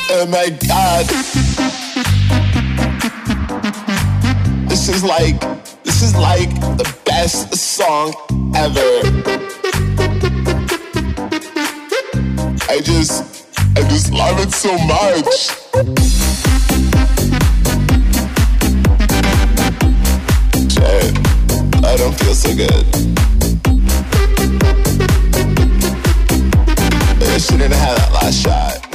Oh my God. This is like the best song ever. I just love it so much. Shit, I don't feel so good. I shouldn't have had that last shot.